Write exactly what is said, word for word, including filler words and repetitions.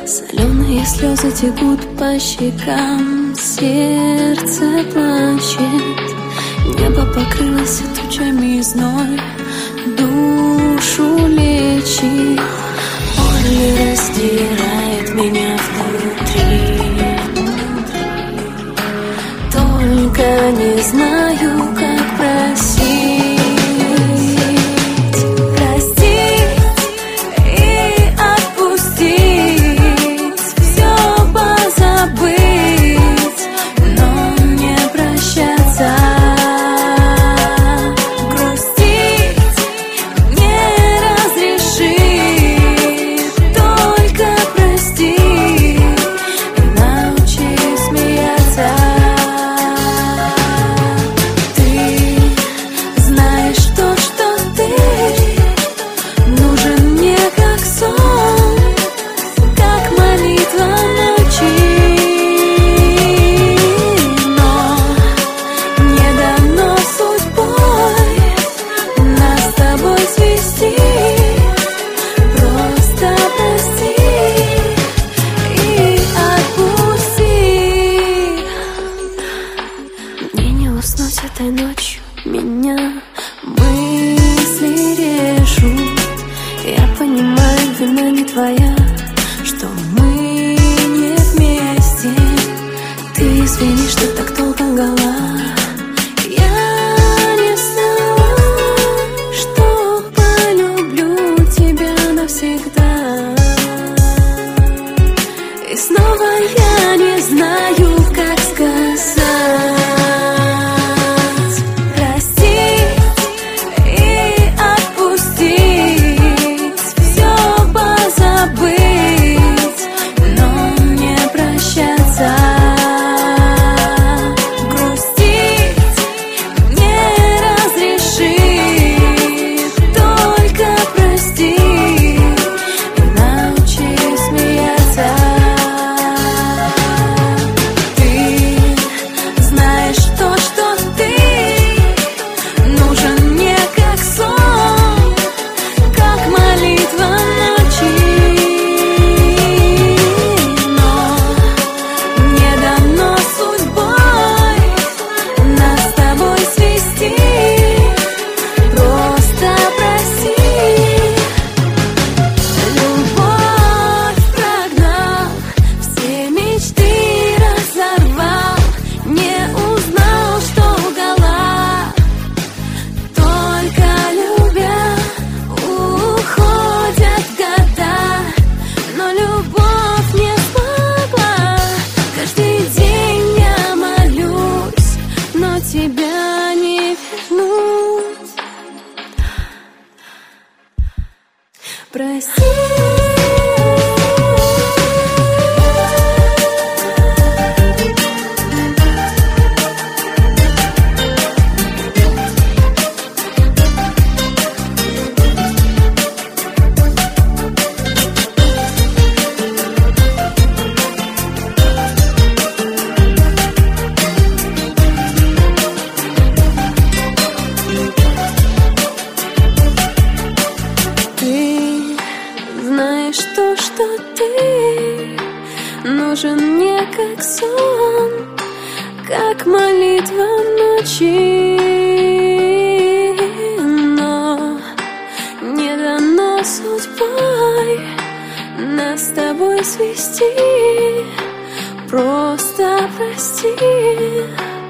Соленые слезы текут по щекам, сердце плачет. Небо покрылось тучами, зной душу лечит. Боль раздирает меня внутри. Только не знаю, как просить. Уснуть этой ночью меня мысли режут. Я понимаю, вина не твоя, что мы не вместе. Ты извини, что так долго лгала. Я не знала, что полюблю тебя навсегда. И снова я не знаю, как сказать. Тебя не вернуть. Прости. Знаешь то, что ты нужен мне как сон, как молитва ночи. Но не дано судьбой нас с тобой свести. Просто прости.